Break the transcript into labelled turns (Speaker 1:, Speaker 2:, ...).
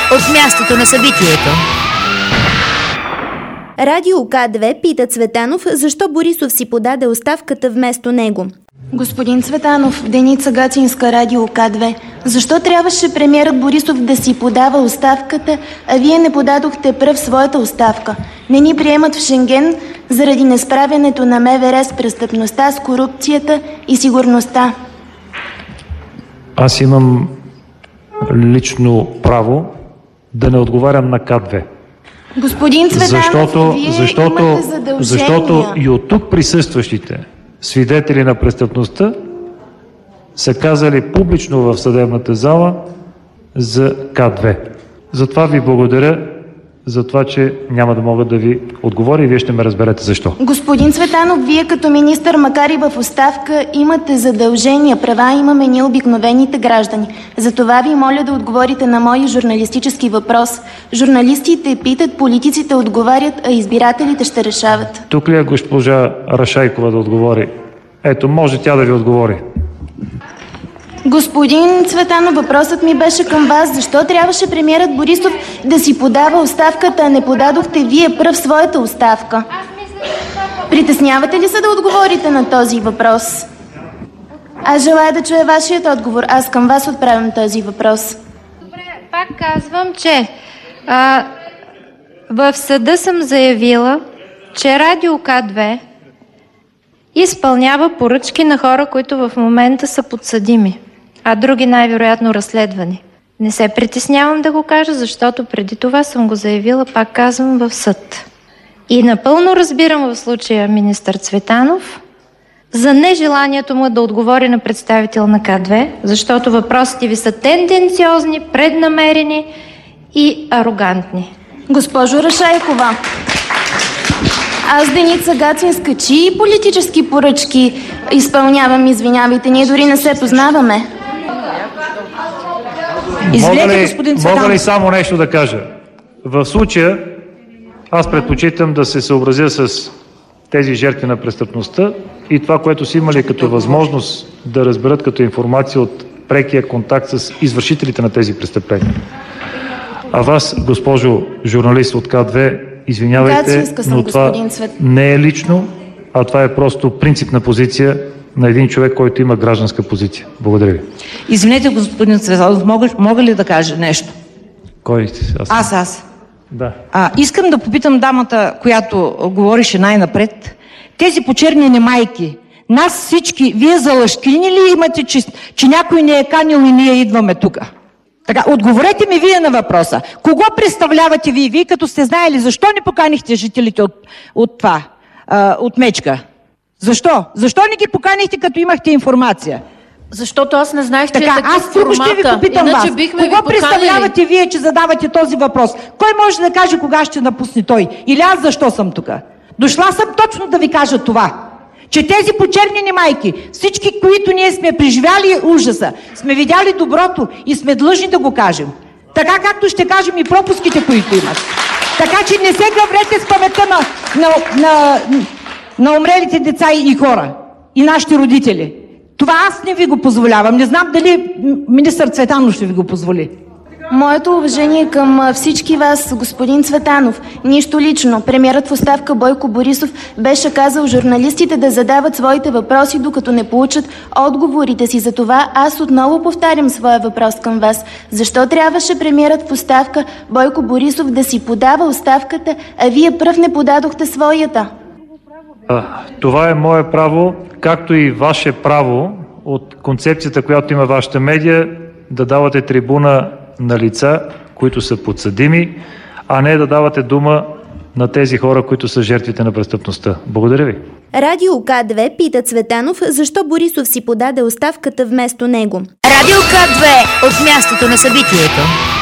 Speaker 1: от мястото на събитието.
Speaker 2: Радио К2 пита Цветанов, защо Борисов си подаде оставката вместо него.
Speaker 3: Господин Цветанов, Деница Гацинска, Радио К2. Защо трябваше премиерът Борисов да си подава оставката, а вие не подадохте пръв своята оставка? Не ни приемат в Шенген заради несправянето на МВР с престъпността, с корупцията и сигурността.
Speaker 4: Аз имам лично право да не отговарям на К2.
Speaker 3: Господин Цветанов, имате задължения.
Speaker 4: Защото и от тук присъстващите свидетели на престъпността са казали публично в съдебната зала за К2. Затова ви благодаря за това, че няма да мога да ви отговоря и вие ще ме разберете защо.
Speaker 3: Господин Цветанов, вие като министър, макар и в оставка, имате задължения, права имаме ние обикновените граждани. Затова ви моля да отговорите на мой журналистически въпрос. Журналистите питат, политиците отговарят, а избирателите ще решават.
Speaker 4: Тук ли е госпожа Рашайкова да отговори? Ето, може тя да ви отговори.
Speaker 3: Господин Цветанов, въпросът ми беше към вас. Защо трябваше премиерът Борисов да си подава оставката, а не подадохте вие пръв своята оставка? Притеснявате ли се да отговорите на този въпрос? Аз желая да чуя вашият отговор. Аз към вас отправям този въпрос.
Speaker 5: Добре, пак казвам, че в съда съм заявила, че Радио К2 изпълнява поръчки на хора, които в момента са подсъдими, а други най-вероятно разследвани. Не се притеснявам да го кажа, защото преди това съм го заявила, пак казвам, в съд. И напълно разбирам в случая министър Цветанов за нежеланието му да отговори на представител на К2, защото въпросите ви са тенденциозни, преднамерени и арогантни.
Speaker 3: Госпожо Рашайкова, аз, Деница Гацинска, чии политически поръчки изпълнявам, извинявайте, ние дори не се познаваме.
Speaker 6: Извинете, господин Цветанов.
Speaker 4: Мога ли само нещо да кажа? В случая аз предпочитам да се съобразя с тези жертви на престъпността и това, което са имали като възможност да разберат като информация от прекия контакт с извършителите на тези престъпления. А вас, госпожо журналист от К2, извинявайте, но това не е лично, а това е просто принципна позиция на един човек, който има гражданска позиция. Благодаря ви.
Speaker 6: Извинете, господин Цветанов, мога ли да кажа нещо?
Speaker 4: Кой?
Speaker 6: Аз.
Speaker 4: Да.
Speaker 6: Искам да попитам дамата, която говорише най-напред. Тези почернени майки, нас всички, вие залъжкини ли имате, че някой не е канил и ние идваме тук? Така, отговорете ми вие на въпроса. Кого представлявате вие като сте знаели, защо не поканихте жителите от Мечка? Защо? Защо не ги поканихте, като имахте информация?
Speaker 7: Защото аз не знаех, че
Speaker 6: така,
Speaker 7: е такъв
Speaker 6: аз тук ще ви попитам вас. Кого представлявате вие, че задавате този въпрос? Кой може да каже кога ще напусне той? Или аз защо съм тук? Дошла съм точно да ви кажа това. Че тези почернени майки, всички, които ние сме преживяли ужаса, сме видяли доброто и сме длъжни да го кажем. Така както ще кажем и пропуските, които имат. Така че не се гаврете с паметта на умрелите деца и хора. И нашите родители. Това аз не ви го позволявам. Не знам дали министър Цветанов ще ви го позволи.
Speaker 3: Моето уважение към всички вас, господин Цветанов. Нищо лично. Премиерът в оставка Бойко Борисов беше казал журналистите да задават своите въпроси, докато не получат отговорите си. За това аз отново повтарям своя въпрос към вас. Защо трябваше премиерът в оставка Бойко Борисов да си подава оставката, а вие пръв не подадохте своята?
Speaker 4: Това е мое право, както и ваше право от концепцията, която има вашата медия, да давате трибуна на лица, които са подсъдими, а не да давате дума на тези хора, които са жертвите на престъпността. Благодаря ви.
Speaker 2: Радио К2 пита Цветанов, защо Борисов си подаде оставката вместо него.
Speaker 1: Радио К2 от мястото на събитието.